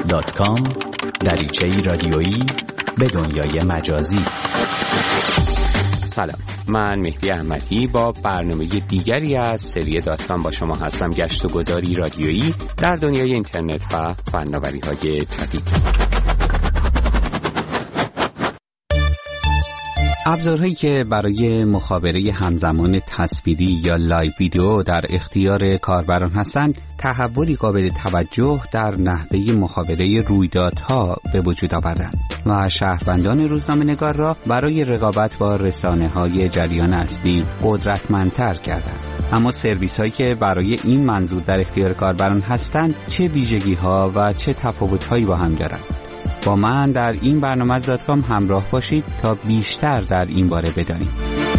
facebook.com دریچه‌ای رادیویی به دنیای مجازی. سلام، من مهدی احمدی با برنامه دیگری از سری داتکام با شما هستم. گشت و گذاری رادیویی در دنیای اینترنت و فناوری‌های جدید. ابزارهایی که برای مخابره همزمان تصویری یا لایو ویدیو در اختیار کاربران هستند، تحولی قابل توجه در نحوه مخابره رویدادها به وجود آوردند و شهروندان روزنامه‌نگار را برای رقابت با رسانه‌های جریان اصلی قدرتمندتر کردند. اما سرویس‌هایی که برای این منظور در اختیار کاربران هستند، چه ویژگی‌ها و چه تفاوت‌هایی با هم دارند؟ با من در این برنامه از داتکام همراه باشید تا بیشتر در این باره بدانیم.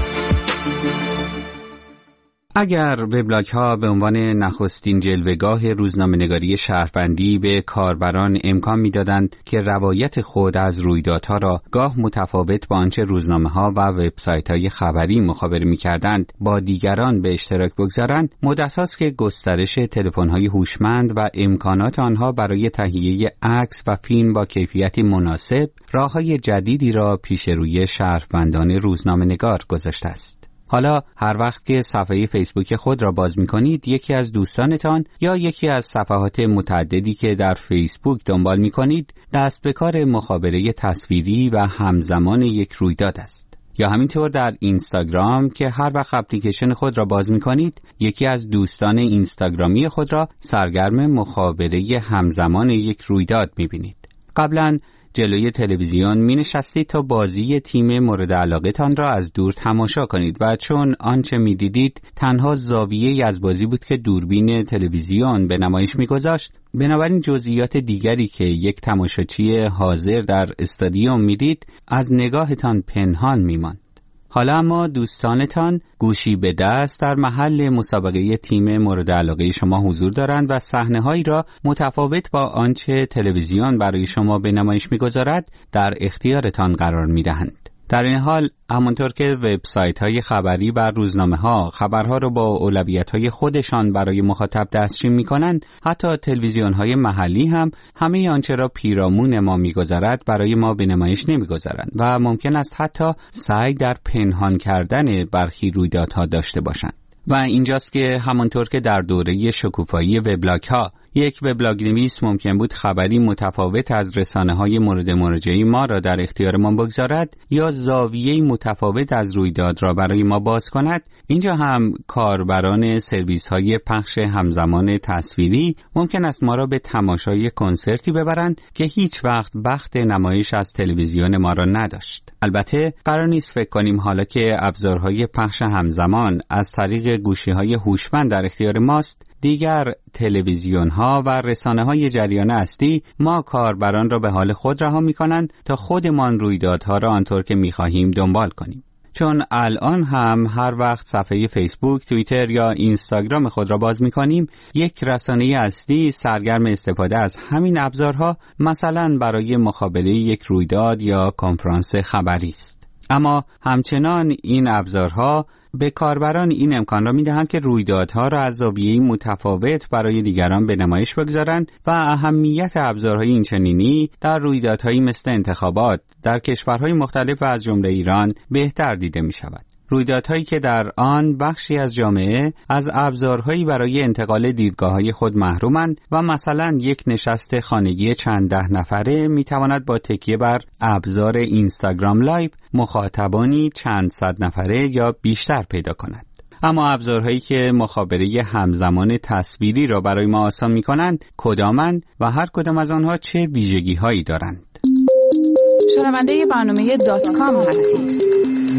اگر وبلاگ‌ها به عنوان نخستین جلوه‌گاه روزنامه‌نگاری شهروندی به کاربران امکان می‌دادند که روایت خود از رویدادها را گاه متفاوت با آنچه روزنامه‌ها و وبسایت‌های خبری مخابره می‌کردند با دیگران به اشتراک بگذارند، مدت‌هاست که گسترش تلفن‌های هوشمند و امکانات آنها برای تهیه عکس و فیلم با کیفیتی مناسب راه‌های جدیدی را پیش روی شهروندان روزنامه‌نگار گذاشته است. حالا هر وقت که صفحه فیسبوک خود را باز می‌کنید، یکی از دوستانتان یا یکی از صفحات متعددی که در فیسبوک دنبال می‌کنید، دست به کار مخابره تصویری و همزمان یک رویداد است. یا همینطور در اینستاگرام که هر وقت اپلیکیشن خود را باز می‌کنید، یکی از دوستان اینستاگرامی خود را سرگرم مخابره همزمان یک رویداد می‌بینید. قبلاً جلوی تلویزیون می نشستید تا بازی تیم مورد علاقه تان را از دور تماشا کنید و چون آنچه می دیدید تنها زاویه‌ای از بازی بود که دوربین تلویزیون به نمایش می گذاشت، بنابراین جزئیات دیگری که یک تماشاچی حاضر در استادیوم می دید از نگاهتان پنهان می ماند. حالا اما دوستانتان گوشی به دست در محل مسابقه تیم مورد علاقه شما حضور دارند و صحنه‌هایی را متفاوت با آنچه تلویزیون برای شما به نمایش می‌گذارد در اختیارتان قرار می‌دهند. در این حال همانطور که وبسایت‌های خبری و روزنامه‌ها خبرها را با اولویت‌های خودشان برای مخاطب دسترسی می‌کنند، حتی تلویزیون‌های محلی هم همه آنچه را پیرامون ما می‌گذارد برای ما به نمایش نمی‌گذارند و ممکن است حتی سعی در پنهان کردن برخی رویدادها داشته باشند. و اینجاست که همانطور که در دوره شکوفایی وبلاگ‌ها یک وبلاگ نویس ممکن بود خبری متفاوت از رسانه‌های مورد مراجعه ما را در اختیار ما بگذارد یا زاویه‌ای متفاوت از رویداد را برای ما باز کند، اینجا هم کاربران سرویس‌های پخش همزمان تصویری ممکن است ما را به تماشای کنسرتی ببرند که هیچ وقت نمایش از تلویزیون ما را نداشت. البته قرار نیست فکر کنیم حالا که ابزارهای پخش همزمان از طریق گوشی‌های هوشمند در اختیار ماست، دیگر تلویزیون‌ها و رسانه‌های جریان اصلی ما کاربران را به حال خود رها می‌کنند تا خودمان رویدادها را آنطور که می‌خواهیم دنبال کنیم. چون الان هم هر وقت صفحه فیسبوک، توییتر یا اینستاگرام خود را باز می‌کنیم، یک رسانه اصلی سرگرم استفاده از همین ابزارها، مثلا برای مخابره یک رویداد یا کنفرانس خبری است. اما همچنان این ابزارها به کاربران این امکان را می‌دهند که رویدادها را از زاویه‌ای متفاوت برای دیگران به نمایش بگذارند و اهمیت ابزارهای اینچنینی در رویدادهایی مثل انتخابات در کشورهای مختلف و از جمله ایران بهتر دیده می‌شود. رویدادهایی که در آن بخشی از جامعه از ابزارهایی برای انتقال دیدگاه‌های خود محرومند و مثلا یک نشست خانگی چند ده نفره می‌تواند با تکیه بر ابزار اینستاگرام لایو مخاطبانی چند صد نفره یا بیشتر پیدا کند. اما ابزارهایی که مخابره همزمان تصویری را برای ما آسان می‌کنند کدامند و هر کدام از آنها چه ویژگی‌هایی دارند؟ شنونده برنامه داتکام هستید.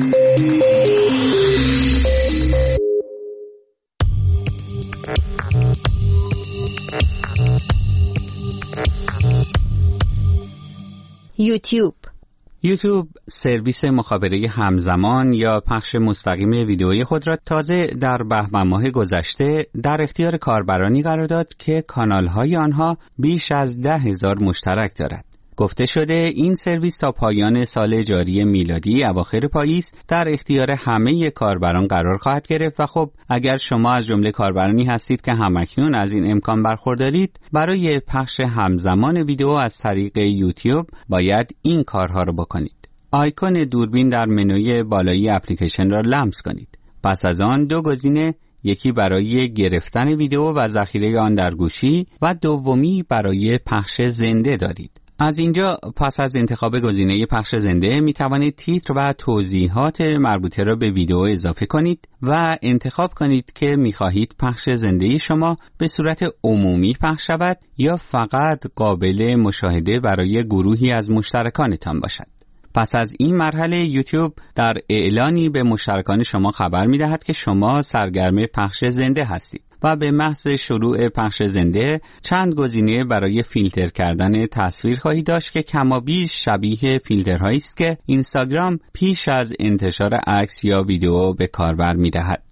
یوتیوب سرویس مخابره همزمان یا پخش مستقیم ویدئوی خود را تازه در بهمن ماه گذشته در اختیار کاربرانی قرار داد که کانال‌های آنها بیش از 10,000 مشترک دارد. گفته شده این سرویس تا پایان سال جاری میلادی اواخر پاییز در اختیار همه کاربران قرار خواهد گرفت و خب اگر شما از جمله کاربرانی هستید که همکنون از این امکان برخوردارید، برای پخش همزمان ویدیو از طریق یوتیوب باید این کارها رو بکنید. آیکون دوربین در منوی بالایی اپلیکیشن را لمس کنید. پس از آن دو گزینه، یکی برای گرفتن ویدیو و ذخیره آن در گوشی و دومی برای پخش زنده دارید. از اینجا پس از انتخاب گزینه پخش زنده می توانید تیتر و توضیحات مربوطه را به ویدیو اضافه کنید و انتخاب کنید که می خواهید پخش زنده شما به صورت عمومی پخش شود یا فقط قابل مشاهده برای گروهی از مشترکانتان باشد. پس از این مرحله یوتیوب در اعلانی به مشترکان شما خبر می دهد که شما سرگرم پخش زنده هستید و به محض شروع پخش زنده چند گزینه برای فیلتر کردن تصویر خواهید داشت که کمابیش شبیه فیلترهایی است که اینستاگرام پیش از انتشار عکس یا ویدیو به کاربر می دهد.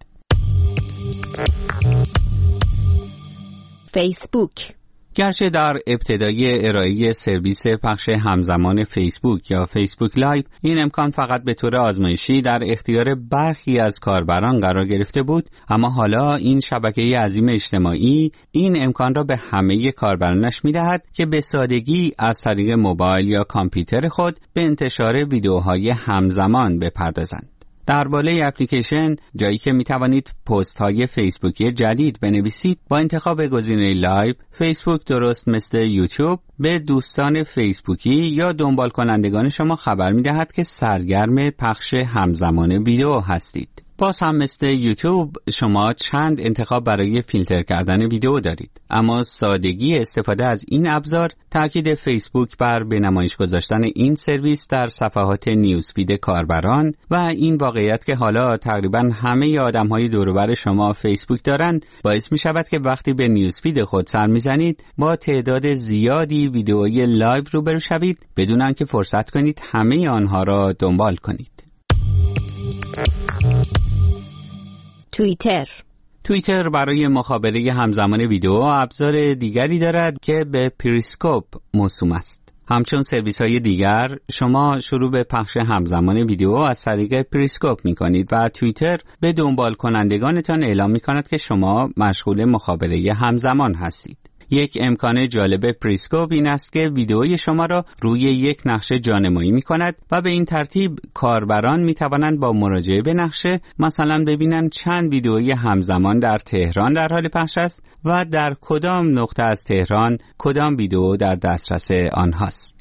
فیسبوک. گرچه در ابتدای ارائه سرویس پخش همزمان فیسبوک یا فیسبوک لایو این امکان فقط به طور آزمایشی در اختیار برخی از کاربران قرار گرفته بود، اما حالا این شبکه عظیم اجتماعی این امکان را به همه کاربرانش می‌دهد که به سادگی از طریق موبایل یا کامپیوتر خود به انتشار ویدیوهای همزمان بپردازند. در بالای اپلیکیشن جایی که می توانید پست های فیسبوکی جدید بنویسید، با انتخاب گزینه لایو، فیسبوک درست مثل یوتیوب به دوستان فیسبوکی یا دنبال کنندگان شما خبر می دهد که سرگرم پخش همزمان ویدیو هستید. باز هم مثل یوتیوب شما چند انتخاب برای فیلتر کردن ویدیو دارید، اما سادگی استفاده از این ابزار تاکید فیسبوک بر به نمایش گذاشتن این سرویس در صفحات نیوزفید کاربران و این واقعیت که حالا تقریبا همه آدم‌های دور و بر شما فیسبوک دارند باعث می شود که وقتی به نیوزفید خود سر می‌زنید با تعداد زیادی ویدیوهای لایو روبرو شوید بدون آنکه فرصت کنید همه آنها را دنبال کنید. توییتر برای مخابره همزمان ویدیو ابزار دیگری دارد که به پریسکوپ موسوم است. همچون سرویس های دیگر شما شروع به پخش همزمان ویدیو از طریق پریسکوپ می کنید و توییتر به دنبال کنندگانتان اعلام می کند که شما مشغول مخابره همزمان هستید. یک امکان جالب پریسکوپ این است که ویدئوی شما را روی یک نقشه جانمایی می کند و به این ترتیب کاربران می توانند با مراجعه به نقشه مثلا ببینند چند ویدئوی همزمان در تهران در حال پخش است و در کدام نقطه از تهران کدام ویدئو در دسترس آنهاست.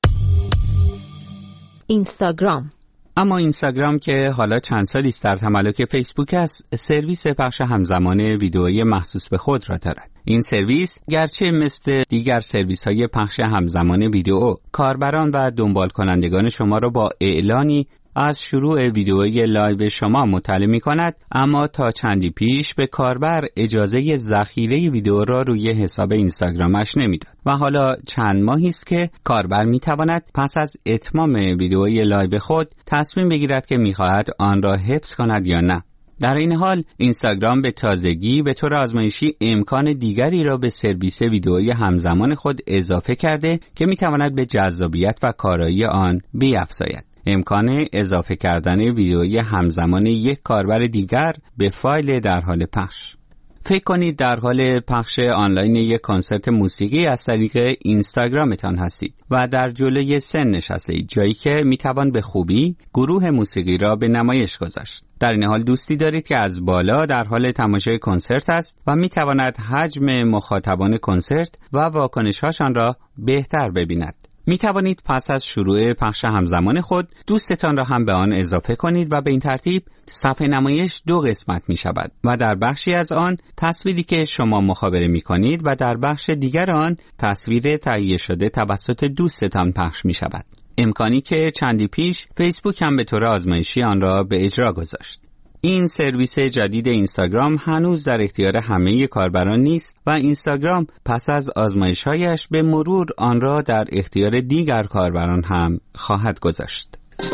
اینستاگرام. اما اینستاگرام که حالا چند سالی است در تملک فیسبوک است، سرویس پخش همزمان ویدئویی مخصوص به خود را دارد. این سرویس گرچه مثل دیگر سرویس‌های پخش همزمان ویدئو کاربران و دنبال کنندگان شما را با اعلانی از شروع ویدئوی لایو شما مطلع می‌کند، اما تا چندی پیش به کاربر اجازه ذخیره ویدئو را روی حساب اینستاگرامش نمیداد و حالا چند ماهی است که کاربر می‌تواند پس از اتمام ویدئوی لایو خود تصمیم بگیرد که می‌خواهد آن را حفظ کند یا نه. در این حال اینستاگرام به تازگی به طور آزمایشی امکان دیگری را به سرویس ویدئویی همزمان خود اضافه کرده که می‌تواند به جذابیت و کارایی آن بیفزاید. امکان اضافه کردن ویدئوی همزمان یک کاربر دیگر به فایل در حال پخش. فکر کنید در حال پخش آنلاین یک کنسرت موسیقی از طریق اینستاگرامتان هستید و در جلوی سن نشستید، جایی که میتوان به خوبی گروه موسیقی را به نمایش گذاشت. در این حال دوستی دارید که از بالا در حال تماشای کنسرت است و میتواند حجم مخاطبان کنسرت و واکنش‌هاشان را بهتر ببیند. می توانید پس از شروع پخش همزمان خود دوستتان را هم به آن اضافه کنید و به این ترتیب صفحه نمایش دو قسمت می شود و در بخشی از آن تصویری که شما مخابره می کنید و در بخش دیگر آن تصویر تهیه شده توسط دوستتان پخش می شود. امکانی که چندی پیش فیسبوک هم به طور آزمایشی آن را به اجرا گذاشت. این سرویس جدید اینستاگرام هنوز در اختیار همه کاربران نیست و اینستاگرام پس از آزمایش‌هایش به مرور آن را در اختیار دیگر کاربران هم خواهد گذاشت.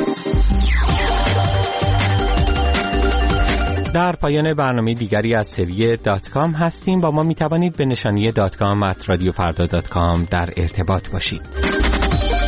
در پایان برنامه دیگری از سری .com هستیم. با ما می توانید به نشانی .com@radiofarda.com در ارتباط باشید.